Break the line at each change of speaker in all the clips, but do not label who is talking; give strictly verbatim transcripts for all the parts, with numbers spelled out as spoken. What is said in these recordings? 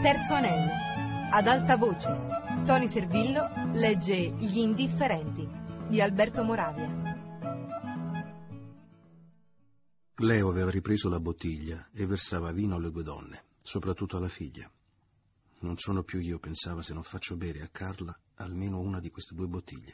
Terzo anello. Ad alta voce. Tony Servillo legge Gli indifferenti di Alberto Moravia.
Leo aveva ripreso la bottiglia e versava vino alle due donne, soprattutto alla figlia. Non sono più io, pensava, se non faccio bere a Carla almeno una di queste due bottiglie.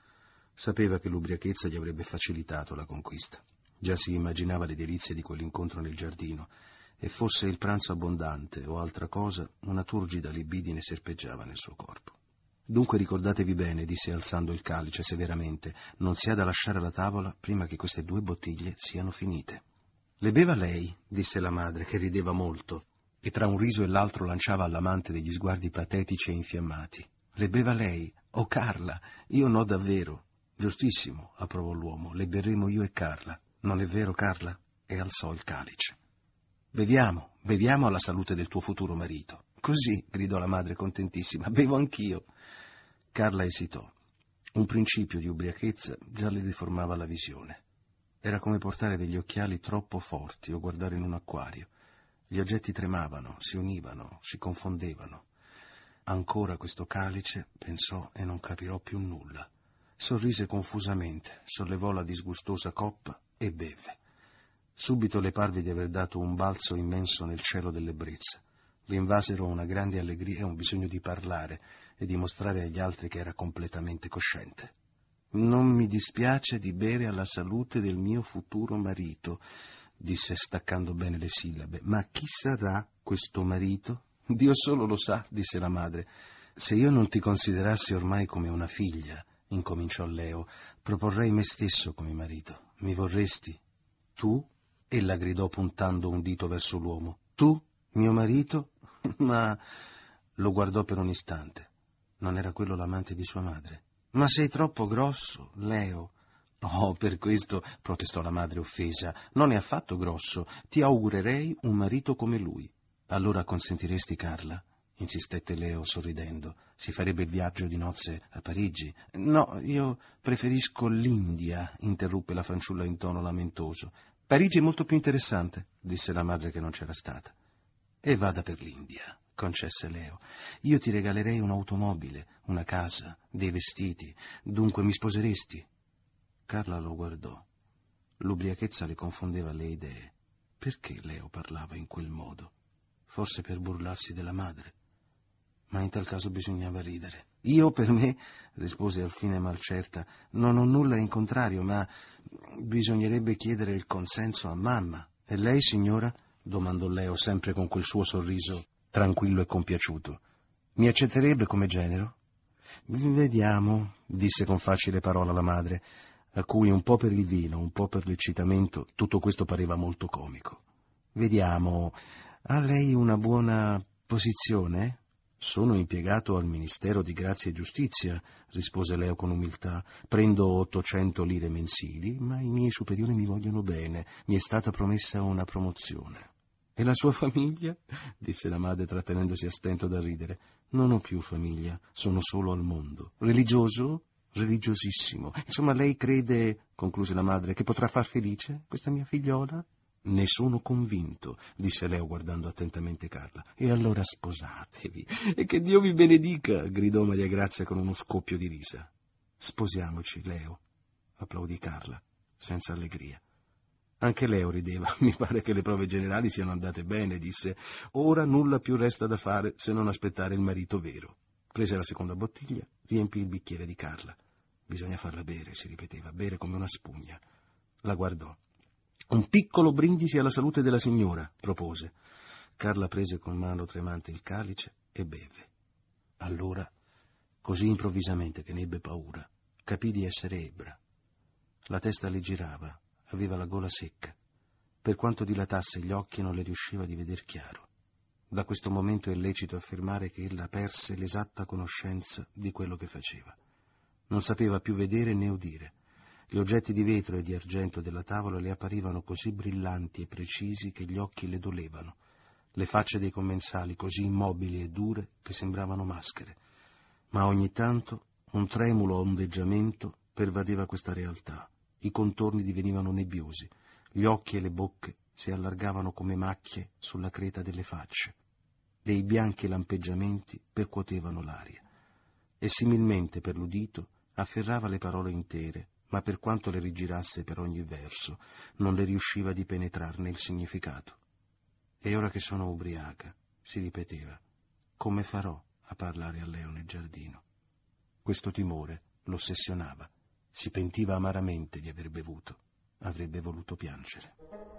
Sapeva che l'ubriachezza gli avrebbe facilitato la conquista. Già si immaginava le delizie di quell'incontro nel giardino, e fosse il pranzo abbondante o altra cosa, una turgida libidine serpeggiava nel suo corpo. Dunque ricordatevi bene, disse alzando il calice severamente, non si ha da lasciare la tavola prima che queste due bottiglie siano finite. Le beva lei, disse la madre, che rideva molto, e tra un riso e l'altro lanciava all'amante degli sguardi patetici e infiammati. Le beva lei? Oh, Carla, io no davvero. Giustissimo, approvò l'uomo, le berremo io e Carla. Non è vero, Carla? E alzò il calice. Beviamo, beviamo alla salute del tuo futuro marito. Così, gridò la madre contentissima, bevo anch'io. Carla esitò. Un principio di ubriachezza già le deformava la visione. Era come portare degli occhiali troppo forti o guardare in un acquario. Gli oggetti tremavano, si univano, si confondevano. Ancora questo calice, pensò, e non capirò più nulla. Sorrise confusamente, sollevò la disgustosa coppa e beve. Subito le parve di aver dato un balzo immenso nel cielo dell'ebbrezza. Le invasero una grande allegria e un bisogno di parlare e di mostrare agli altri che era completamente cosciente. «Non mi dispiace di bere alla salute del mio futuro marito», disse staccando bene le sillabe. «Ma chi sarà questo marito?» «Dio solo lo sa», disse la madre. «Se io non ti considerassi ormai come una figlia», incominciò Leo, «proporrei me stesso come marito. Mi vorresti? Tu?» Ella gridò puntando un dito verso l'uomo. «Tu, mio marito? Ma...» Lo guardò per un istante. Non era quello l'amante di sua madre. «Ma sei troppo grosso, Leo». «Oh, per questo», protestò la madre offesa, «non è affatto grosso. Ti augurerei un marito come lui». «Allora consentiresti, Carla?» insistette Leo sorridendo. «Si farebbe il viaggio di nozze a Parigi». «No, io preferisco l'India», interruppe la fanciulla in tono lamentoso. «Parigi è molto più interessante», disse la madre che non c'era stata. «E vada per l'India», concesse Leo. «Io ti regalerei un'automobile, una casa, dei vestiti. Dunque mi sposeresti?» Carla lo guardò. L'ubriachezza le confondeva le idee. Perché Leo parlava in quel modo? Forse per burlarsi della madre? Ma in tal caso bisognava ridere. «Io per me», rispose alfine malcerta, «non ho nulla in contrario, ma bisognerebbe chiedere il consenso a mamma». «E lei, signora?» domandò Leo, sempre con quel suo sorriso tranquillo e compiaciuto. «Mi accetterebbe come genero?» «Vediamo», disse con facile parola la madre, a cui un po' per il vino, un po' per l'eccitamento, tutto questo pareva molto comico. «Vediamo, ha lei una buona posizione?» «Sono impiegato al Ministero di Grazia e Giustizia», rispose Leo con umiltà. «Prendo ottocento lire mensili, ma i miei superiori mi vogliono bene. Mi è stata promessa una promozione». «E la sua famiglia?» disse la madre trattenendosi a stento da ridere. «Non ho più famiglia, sono solo al mondo». «Religioso?» «Religiosissimo. Insomma, lei crede», concluse la madre, «che potrà far felice questa mia figliola?» «Ne sono convinto», disse Leo guardando attentamente Carla. «E allora sposatevi». «E che Dio vi benedica», gridò Maria Grazia con uno scoppio di risa. «Sposiamoci, Leo», applaudì Carla, senza allegria. Anche Leo rideva. «Mi pare che le prove generali siano andate bene», disse. «Ora nulla più resta da fare se non aspettare il marito vero». Prese la seconda bottiglia, riempì il bicchiere di Carla. «Bisogna farla bere», si ripeteva, «bere come una spugna». La guardò. «Un piccolo brindisi alla salute della signora», propose. Carla prese con mano tremante il calice e beve. Allora, così improvvisamente che ne ebbe paura, capì di essere ebbra. La testa le girava, aveva la gola secca. Per quanto dilatasse gli occhi non le riusciva di veder chiaro. Da questo momento è lecito affermare che ella perse l'esatta conoscenza di quello che faceva. Non sapeva più vedere né udire. Gli oggetti di vetro e di argento della tavola le apparivano così brillanti e precisi che gli occhi le dolevano. Le facce dei commensali così immobili e dure che sembravano maschere. Ma ogni tanto un tremulo ondeggiamento pervadeva questa realtà. I contorni divenivano nebbiosi. Gli occhi e le bocche si allargavano come macchie sulla creta delle facce. dei bianchi lampeggiamenti percuotevano l'aria, e similmente per l'udito afferrava le parole intere, ma per quanto le rigirasse per ogni verso, non le riusciva di penetrarne il significato. E ora che sono ubriaca, si ripeteva, come farò a parlare a Leo nel giardino? Questo timore l'ossessionava. Si pentiva amaramente di aver bevuto. Avrebbe voluto piangere.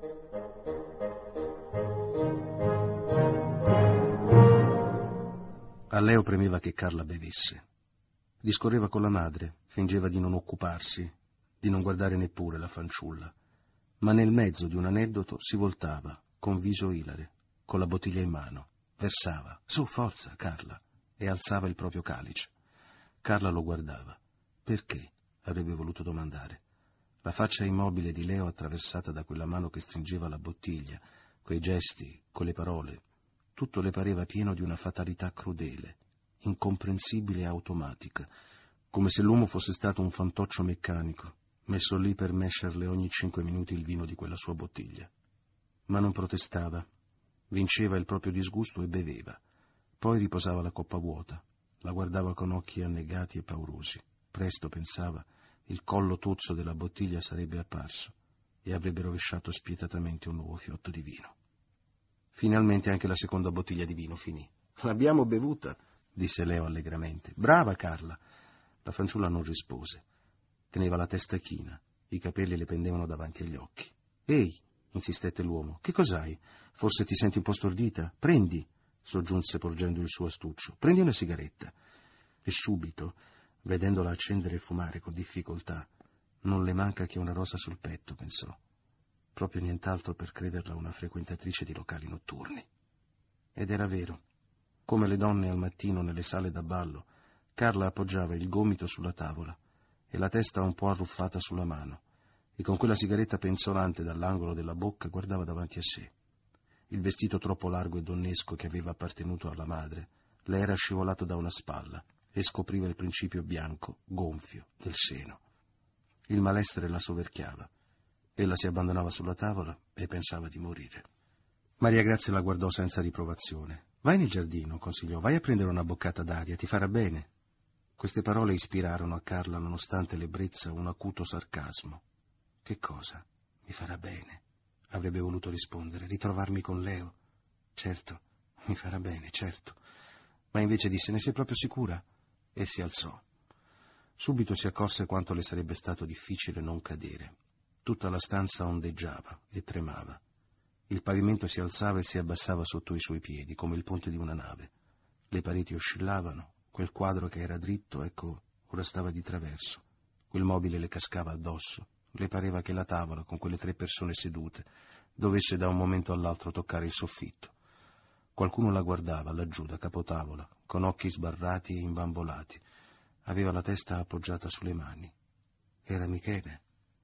A Leo premeva che Carla bevesse. Discorreva con la madre, fingeva di non occuparsi, di non guardare neppure la fanciulla, ma nel mezzo di un aneddoto si voltava, con viso ilare, con la bottiglia in mano, versava, su, forza, Carla, e alzava il proprio calice. Carla lo guardava. Perché? Avrebbe voluto domandare. La faccia immobile di Leo attraversata da quella mano che stringeva la bottiglia, quei gesti, quelle parole, tutto le pareva pieno di una fatalità crudele, incomprensibile e automatica, come se l'uomo fosse stato un fantoccio meccanico, messo lì per mescerle ogni cinque minuti il vino di quella sua bottiglia. Ma non protestava, vinceva il proprio disgusto e beveva. Poi riposava la coppa vuota, la guardava con occhi annegati e paurosi. Presto, pensava, il collo tozzo della bottiglia sarebbe apparso e avrebbe rovesciato spietatamente un nuovo fiotto di vino. Finalmente anche la seconda bottiglia di vino finì. «L'abbiamo bevuta», disse Leo allegramente. «Brava, Carla!» La fanciulla non rispose. Teneva la testa china, i capelli le pendevano davanti agli occhi. «Ehi!» insistette l'uomo. «Che cos'hai? Forse ti senti un po' stordita? Prendi!» soggiunse porgendo il suo astuccio. «Prendi una sigaretta!» E subito, vedendola accendere e fumare con difficoltà, non le manca che una rosa sul petto, pensò. Proprio nient'altro per crederla una frequentatrice di locali notturni. Ed era vero. Come le donne al mattino nelle sale da ballo, Carla appoggiava il gomito sulla tavola e la testa un po' arruffata sulla mano, e con quella sigaretta penzolante dall'angolo della bocca guardava davanti a sé. Il vestito troppo largo e donnesco che aveva appartenuto alla madre le era scivolato da una spalla e scopriva il principio bianco, gonfio, del seno. Il malessere la soverchiava. Ella si abbandonava sulla tavola e pensava di morire. Maria Grazia la guardò senza riprovazione. «Vai nel giardino», consigliò, «vai a prendere una boccata d'aria, ti farà bene». Queste parole ispirarono a Carla, nonostante l'ebbrezza, un acuto sarcasmo. «Che cosa? Mi farà bene?» avrebbe voluto rispondere. «Ritrovarmi con Leo? Certo, mi farà bene, certo». Ma invece disse: «Ne sei proprio sicura?» E si alzò. Subito si accorse quanto le sarebbe stato difficile non cadere. Tutta la stanza ondeggiava e tremava. Il pavimento si alzava e si abbassava sotto i suoi piedi, come il ponte di una nave. Le pareti oscillavano, quel quadro che era dritto, ecco, ora stava di traverso. Quel mobile le cascava addosso. Le pareva che la tavola, con quelle tre persone sedute, dovesse da un momento all'altro toccare il soffitto. Qualcuno la guardava laggiù da capotavola, con occhi sbarrati e imbambolati. Aveva la testa appoggiata sulle mani. Era Michele.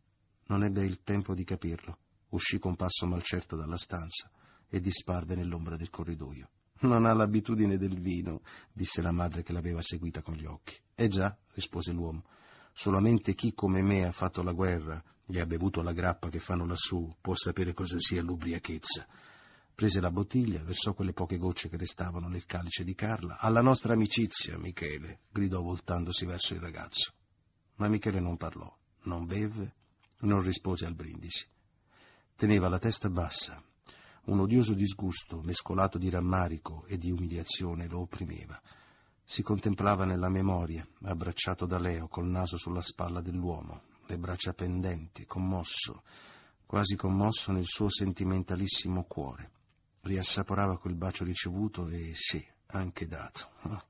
Non ebbe il tempo di capirlo. Uscì con passo malcerto dalla stanza e disparve nell'ombra del corridoio. «Non ha l'abitudine del vino», disse la madre che l'aveva seguita con gli occhi. «Eh già», rispose l'uomo, «solamente chi come me ha fatto la guerra, gli ha bevuto la grappa che fanno lassù, può sapere cosa sia l'ubriachezza». Prese la bottiglia, versò quelle poche gocce che restavano nel calice di Carla. «Alla nostra amicizia, Michele», gridò voltandosi verso il ragazzo. Ma Michele non parlò, non bevve, non rispose al brindisi. Teneva la testa bassa. Un odioso disgusto, mescolato di rammarico e di umiliazione, lo opprimeva. Si contemplava nella memoria, abbracciato da Leo, col naso sulla spalla dell'uomo, le braccia pendenti, commosso, quasi commosso nel suo sentimentalissimo cuore. Riassaporava quel bacio ricevuto e, sì, anche dato. Oh,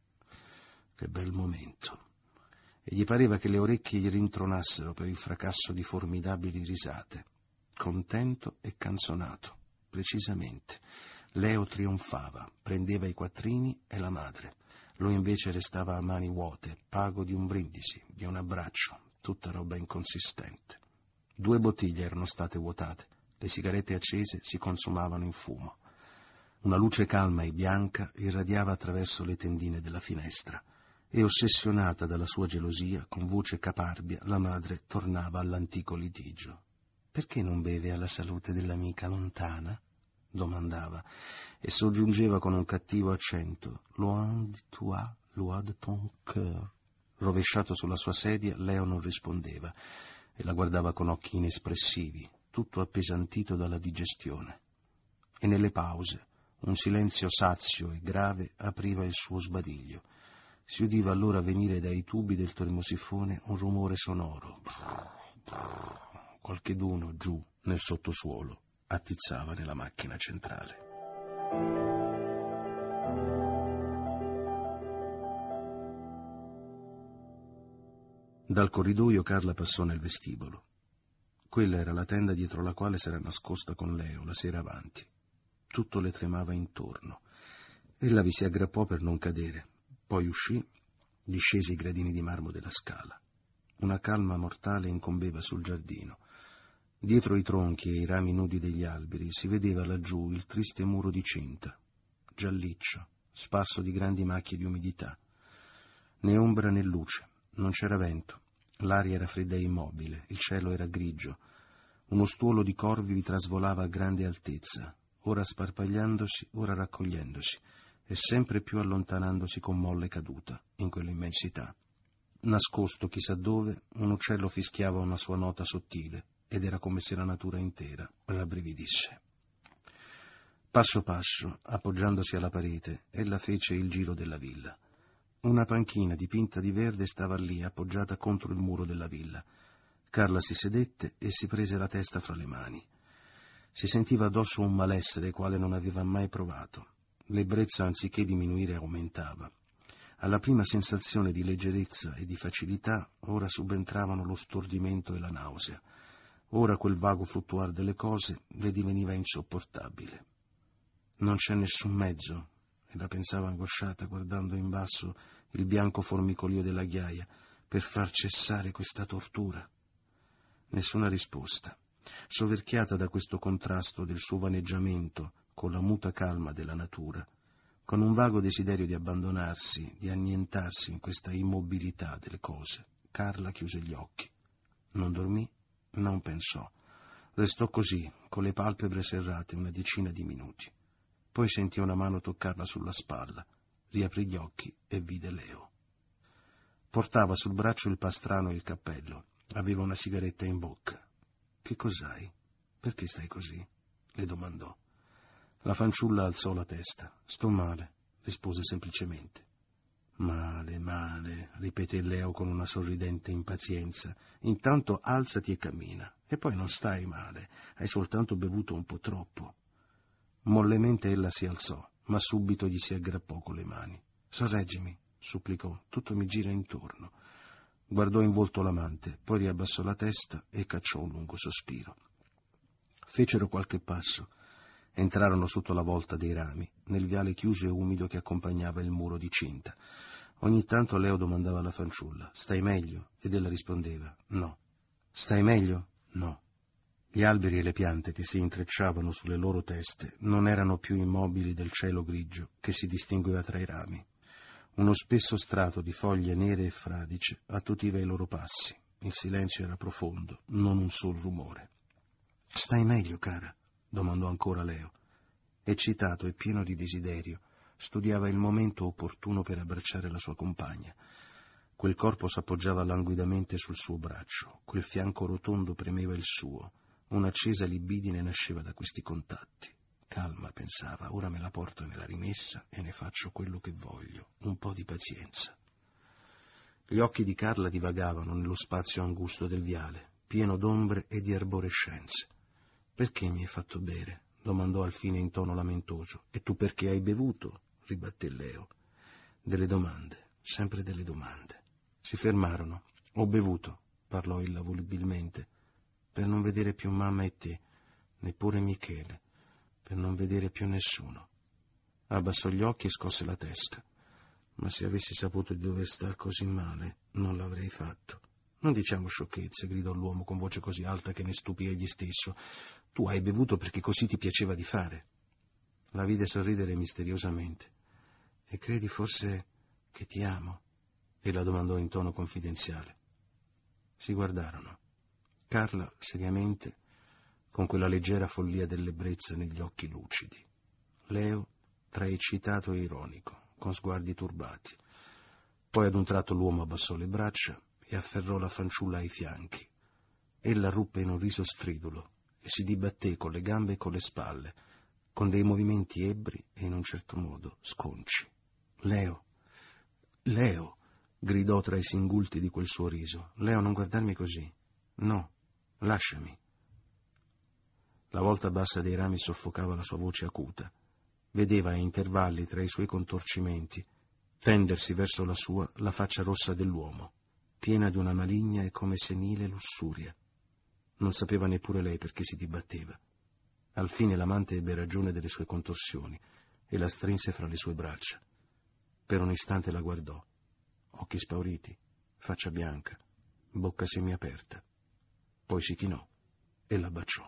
che bel momento. E gli pareva che le orecchie gli rintronassero per il fracasso di formidabili risate. Contento e canzonato, precisamente. Leo trionfava, prendeva i quattrini e la madre. Lui invece restava a mani vuote, pago di un brindisi, di un abbraccio, tutta roba inconsistente. Due bottiglie erano state vuotate, le sigarette accese si consumavano in fumo. Una luce calma e bianca irradiava attraverso le tendine della finestra e, ossessionata dalla sua gelosia, con voce caparbia, la madre tornava all'antico litigio. «Perché non beve alla salute dell'amica lontana?» domandava, e soggiungeva con un cattivo accento, loin de toi, loin de ton cœur. Rovesciato sulla sua sedia, Leo non rispondeva e la guardava con occhi inespressivi, tutto appesantito dalla digestione. E nelle pause un silenzio sazio e grave apriva il suo sbadiglio. Si udiva allora venire dai tubi del termosifone un rumore sonoro. Qualcheduno giù nel sottosuolo attizzava nella macchina centrale. Dal corridoio Carla passò nel vestibolo. Quella era la tenda dietro la quale s'era nascosta con Leo la sera avanti. Tutto le tremava intorno. Ella vi si aggrappò per non cadere. Poi uscì, discese i gradini di marmo della scala. Una calma mortale incombeva sul giardino. Dietro i tronchi e i rami nudi degli alberi si vedeva laggiù il triste muro di cinta, gialliccio, sparso di grandi macchie di umidità. Né ombra né luce, non c'era vento. L'aria era fredda e immobile, il cielo era grigio. Uno stuolo di corvi vi trasvolava a grande altezza, ora sparpagliandosi, ora raccogliendosi, e sempre più allontanandosi con molle caduta in quell'immensità. Nascosto chissà dove, un uccello fischiava una sua nota sottile, ed era come se la natura intera rabbrividisse. Passo passo, appoggiandosi alla parete, ella fece il giro della villa. Una panchina dipinta di verde stava lì, appoggiata contro il muro della villa. Carla si sedette e si prese la testa fra le mani. Si sentiva addosso un malessere quale non aveva mai provato. L'ebbrezza, anziché diminuire, aumentava. Alla prima sensazione di leggerezza e di facilità, ora subentravano lo stordimento e la nausea. Ora quel vago fluttuare delle cose le diveniva insopportabile. Non c'è nessun mezzo, ella pensava angosciata, guardando in basso il bianco formicolio della ghiaia, per far cessare questa tortura. Nessuna risposta. Soverchiata da questo contrasto del suo vaneggiamento con la muta calma della natura, con un vago desiderio di abbandonarsi, di annientarsi in questa immobilità delle cose, Carla chiuse gli occhi. Non dormì, non pensò. Restò così, con le palpebre serrate, una decina di minuti. Poi sentì una mano toccarla sulla spalla, riaprì gli occhi e vide Leo. Portava sul braccio il pastrano e il cappello, aveva una sigaretta in bocca. «Che cos'hai? Perché stai così?» le domandò. La fanciulla alzò la testa. «Sto male», rispose semplicemente. «Male, male», ripeté Leo con una sorridente impazienza. «Intanto alzati e cammina. E poi non stai male, hai soltanto bevuto un po' troppo». Mollemente ella si alzò, ma subito gli si aggrappò con le mani. «Sorreggimi», supplicò, «tutto mi gira intorno». Guardò in volto l'amante, poi riabbassò la testa e cacciò un lungo sospiro. Fecero qualche passo. Entrarono sotto la volta dei rami, nel viale chiuso e umido che accompagnava il muro di cinta. Ogni tanto Leo domandava alla fanciulla: «Stai meglio?» Ed ella rispondeva: «No». «Stai meglio?» «No». Gli alberi e le piante che si intrecciavano sulle loro teste non erano più immobili del cielo grigio che si distingueva tra i rami. Uno spesso strato di foglie nere e fradice attutiva i loro passi. Il silenzio era profondo, non un sol rumore. «Stai meglio, cara?» domandò ancora Leo. Eccitato e pieno di desiderio, studiava il momento opportuno per abbracciare la sua compagna. Quel corpo s'appoggiava languidamente sul suo braccio, quel fianco rotondo premeva il suo. Un'accesa libidine nasceva da questi contatti. «Calma», pensava, «ora me la porto nella rimessa e ne faccio quello che voglio. Un po' di pazienza». Gli occhi di Carla divagavano nello spazio angusto del viale, pieno d'ombre e di arborescenze. «Perché mi hai fatto bere?» domandò alfine in tono lamentoso. «E tu perché hai bevuto?» ribatté Leo. «Delle domande, sempre delle domande». Si fermarono. «Ho bevuto», parlò ella volubilmente, «per non vedere più mamma e te, neppure Michele, per non vedere più nessuno». Abbassò gli occhi e scosse la testa. «Ma se avessi saputo di dover star così male, non l'avrei fatto». «Non diciamo sciocchezze», gridò l'uomo con voce così alta che ne stupì egli stesso. «Tu hai bevuto perché così ti piaceva di fare». La vide sorridere misteriosamente. «E credi forse che ti amo?» Ella domandò in tono confidenziale. Si guardarono. Carla, seriamente, con quella leggera follia dell'ebbrezza negli occhi lucidi. Leo, tra eccitato e ironico, con sguardi turbati. Poi ad un tratto l'uomo abbassò le braccia e afferrò la fanciulla ai fianchi. Ella ruppe in un riso stridulo e si dibatté con le gambe e con le spalle, con dei movimenti ebbri e in un certo modo sconci. «Leo, Leo!» gridò tra i singulti di quel suo riso. «Leo, non guardarmi così. No, lasciami». La volta bassa dei rami soffocava la sua voce acuta. Vedeva a intervalli tra i suoi contorcimenti tendersi verso la sua la faccia rossa dell'uomo, piena di una maligna e come senile lussuria. Non sapeva neppure lei perché si dibatteva. Al fine l'amante ebbe ragione delle sue contorsioni e la strinse fra le sue braccia. Per un istante la guardò. Occhi spauriti, faccia bianca, bocca semiaperta. Poi si chinò e la baciò.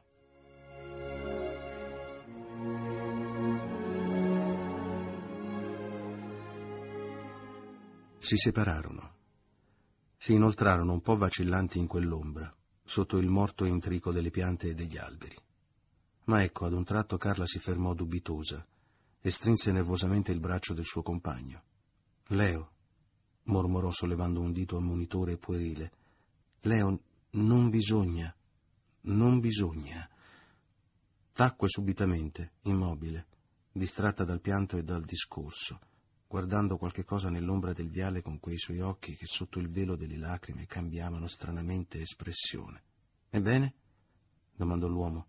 Si separarono. Si inoltrarono un po' vacillanti in quell'ombra, sotto il morto intrico delle piante e degli alberi. Ma ecco, ad un tratto Carla si fermò dubitosa e strinse nervosamente il braccio del suo compagno. «Leo», mormorò sollevando un dito ammonitore e puerile, «Leo, non bisogna, non bisogna». Tacque subitamente, immobile, distratta dal pianto e dal discorso, guardando qualche cosa nell'ombra del viale con quei suoi occhi che sotto il velo delle lacrime cambiavano stranamente espressione. «Ebbene?» domandò l'uomo.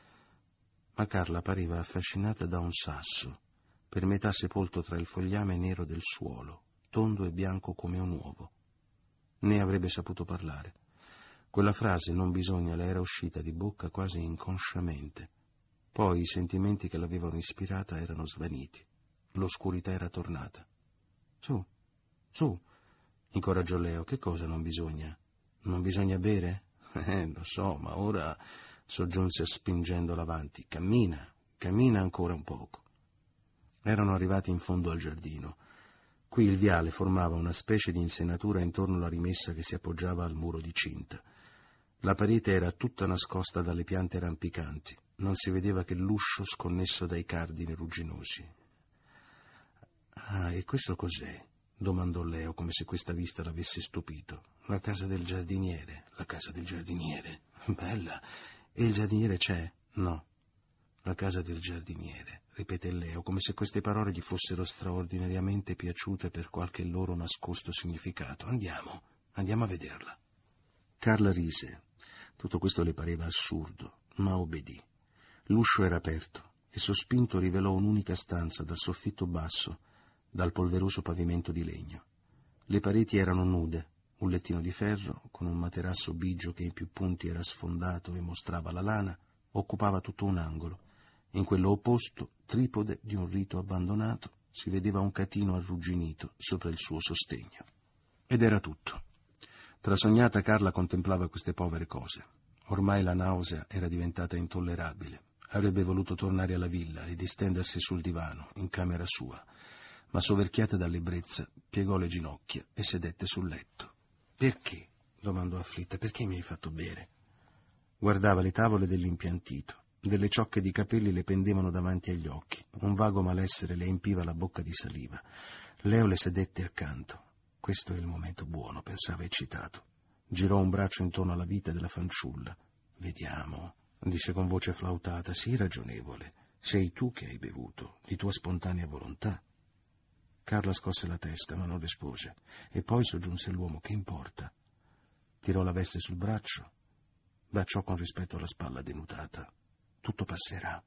Ma Carla pareva affascinata da un sasso, per metà sepolto tra il fogliame nero del suolo, tondo e bianco come un uovo. Né avrebbe saputo parlare. Quella frase «non bisogna» le era uscita di bocca quasi inconsciamente. Poi i sentimenti che l'avevano ispirata erano svaniti. L'oscurità era tornata. «Su, su», incoraggiò Leo, «che cosa non bisogna? Non bisogna bere?» «Eh, lo so, ma ora», soggiunse spingendola avanti, «cammina, cammina ancora un poco». Erano arrivati in fondo al giardino. Qui il viale formava una specie di insenatura intorno alla rimessa che si appoggiava al muro di cinta. La parete era tutta nascosta dalle piante rampicanti. Non si vedeva che l'uscio sconnesso dai cardini rugginosi. «Ah, e questo cos'è?» domandò Leo, come se questa vista l'avesse stupito. «La casa del giardiniere, la casa del giardiniere. Bella. E il giardiniere c'è?» «No, la casa del giardiniere», ripeté Leo, come se queste parole gli fossero straordinariamente piaciute per qualche loro nascosto significato. «Andiamo, andiamo a vederla». Carla rise. Tutto questo le pareva assurdo, ma obbedì. L'uscio era aperto e sospinto rivelò un'unica stanza dal soffitto basso, dal polveroso pavimento di legno. Le pareti erano nude, un lettino di ferro, con un materasso bigio che in più punti era sfondato e mostrava la lana, occupava tutto un angolo. In quello opposto, tripode di un rito abbandonato, si vedeva un catino arrugginito sopra il suo sostegno. Ed era tutto. Trasognata, Carla contemplava queste povere cose. Ormai la nausea era diventata intollerabile. Avrebbe voluto tornare alla villa e distendersi sul divano, in camera sua, ma soverchiata dall'ebbrezza, piegò le ginocchia e sedette sul letto. «Perché?» domandò afflitta. «Perché mi hai fatto bere?» Guardava le tavole dell'impiantito. Delle ciocche di capelli le pendevano davanti agli occhi. Un vago malessere le empiva la bocca di saliva. Leo le sedette accanto. «Questo è il momento buono», pensava eccitato. Girò un braccio intorno alla vita della fanciulla. «Vediamo», disse con voce flautata. «Sii ragionevole. Sei tu che hai bevuto, di tua spontanea volontà». Carla scosse la testa, ma non rispose. E poi soggiunse l'uomo. «Che importa?» Tirò la veste sul braccio, baciò con rispetto la spalla denudata. «Tutto passerà».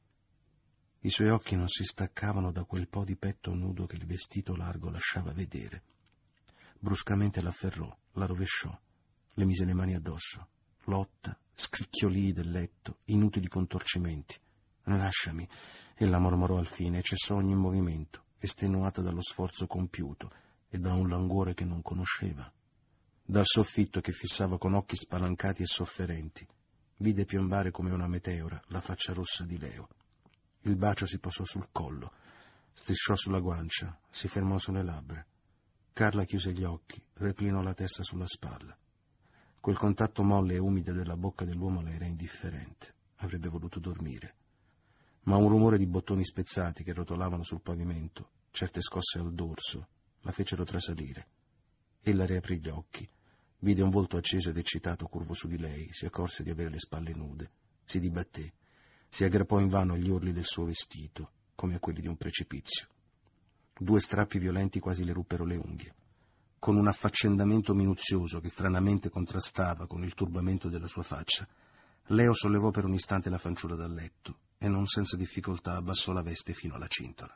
I suoi occhi non si staccavano da quel po' di petto nudo che il vestito largo lasciava vedere. Bruscamente l'afferrò, la rovesciò, le mise le mani addosso. Lotta, scricchiolii del letto, inutili contorcimenti. «Lasciami», ella mormorò al fine e cessò ogni movimento, estenuata dallo sforzo compiuto e da un languore che non conosceva. Dal soffitto che fissava con occhi spalancati e sofferenti, vide piombare come una meteora la faccia rossa di Leo. Il bacio si posò sul collo, strisciò sulla guancia, si fermò sulle labbra. Carla chiuse gli occhi, reclinò la testa sulla spalla. Quel contatto molle e umido della bocca dell'uomo le era indifferente. avrebbe voluto dormire. Ma un rumore di bottoni spezzati che rotolavano sul pavimento, certe scosse al dorso, la fecero trasalire. Ella riaprì gli occhi, vide un volto acceso ed eccitato curvo su di lei, si accorse di avere le spalle nude, si dibatté, si aggrappò invano agli orli del suo vestito, come a quelli di un precipizio. Due strappi violenti quasi le ruppero le unghie. Con un affaccendamento minuzioso che stranamente contrastava con il turbamento della sua faccia, Leo sollevò per un istante la fanciulla dal letto e non senza difficoltà abbassò la veste fino alla cintola.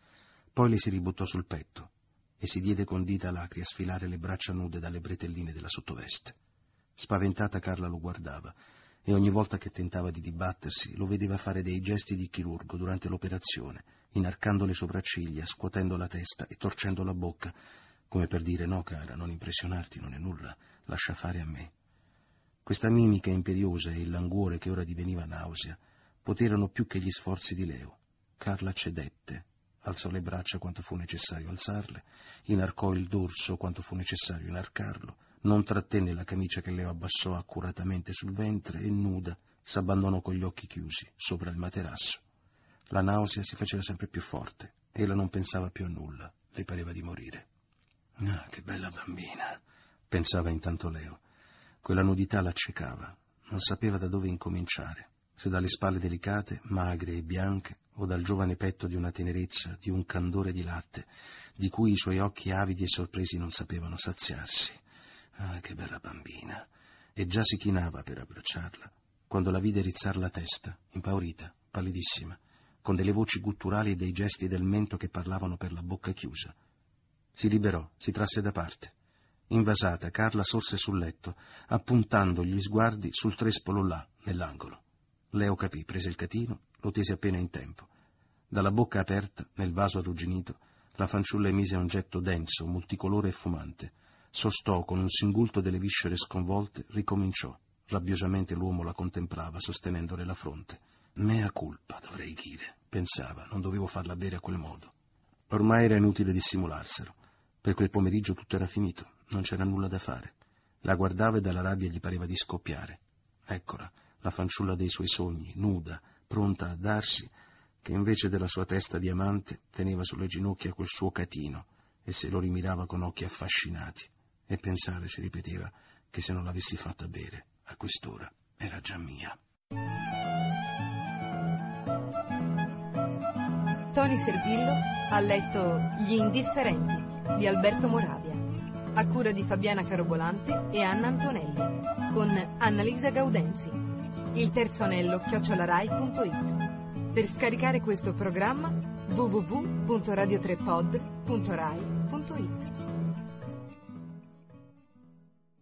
Poi le si ributtò sul petto e si diede con dita lacri a sfilare le braccia nude dalle bretelline della sottoveste. Spaventata Carla lo guardava e ogni volta che tentava di dibattersi lo vedeva fare dei gesti di chirurgo durante l'operazione, inarcando le sopracciglia, scuotendo la testa e torcendo la bocca, come per dire: no, cara, non impressionarti, non è nulla, lascia fare a me. Questa mimica imperiosa e il languore che ora diveniva nausea poterono più che gli sforzi di Leo. Carla cedette, alzò le braccia quanto fu necessario alzarle, inarcò il dorso quanto fu necessario inarcarlo, non trattenne la camicia che Leo abbassò accuratamente sul ventre e nuda s'abbandonò con gli occhi chiusi sopra il materasso. La nausea si faceva sempre più forte, ella non pensava più a nulla, le pareva di morire. Ah, che bella bambina, pensava intanto Leo. Quella nudità l'accecava, non sapeva da dove incominciare, se dalle spalle delicate, magre e bianche, o dal giovane petto di una tenerezza, di un candore di latte, di cui i suoi occhi avidi e sorpresi non sapevano saziarsi. Ah, che bella bambina! E già si chinava per abbracciarla, quando la vide rizzar la testa, impaurita, pallidissima, con delle voci gutturali e dei gesti del mento che parlavano per la bocca chiusa. Si liberò, si trasse da parte. Invasata, Carla sorse sul letto, appuntando gli sguardi sul trespolo là, nell'angolo. Leo capì, prese il catino, lo tese appena in tempo. Dalla bocca aperta, nel vaso arrugginito, la fanciulla emise un getto denso, multicolore e fumante. Sostò con un singulto delle viscere sconvolte, ricominciò. Rabbiosamente l'uomo la contemplava, sostenendole la fronte. Mea culpa, dovrei dire, pensava, non dovevo farla bere a quel modo. Ormai era inutile dissimularselo. Per quel pomeriggio tutto era finito, non c'era nulla da fare. La guardava e dalla rabbia gli pareva di scoppiare. Eccola, la fanciulla dei suoi sogni, nuda, pronta a darsi, che invece della sua testa di amante teneva sulle ginocchia quel suo catino e se lo rimirava con occhi affascinati. E pensare, si ripeteva, che se non l'avessi fatta bere, a quest'ora era già mia.
Toni Servillo ha letto Gli indifferenti di Alberto Moravia, a cura di Fabiana Carobolante e Anna Antonelli, con Annalisa Gaudenzi. Il terzo anello chiocciolarai punto it. Per scaricare questo programma w w w punto radio tre pod punto rai punto it.